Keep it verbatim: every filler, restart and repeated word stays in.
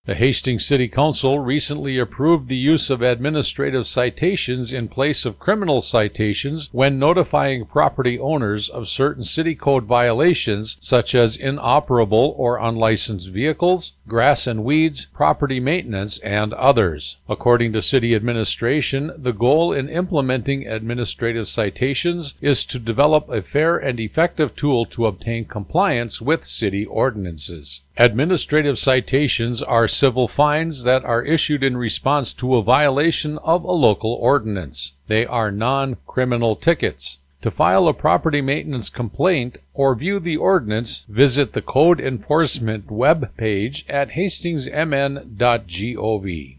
The Hastings City Council recently approved the use of administrative citations in place of criminal citations when notifying property owners of certain city code violations such as inoperable or unlicensed vehicles, grass and weeds, property maintenance, and others. According to city administration, the goal in implementing administrative citations is to develop a fair and effective tool to obtain compliance with city ordinances. Administrative citations are civil fines that are issued in response to a violation of a local ordinance. They are non-criminal tickets. To file a property maintenance complaint or view the ordinance, visit the Code Enforcement web page at hastings m n dot gov.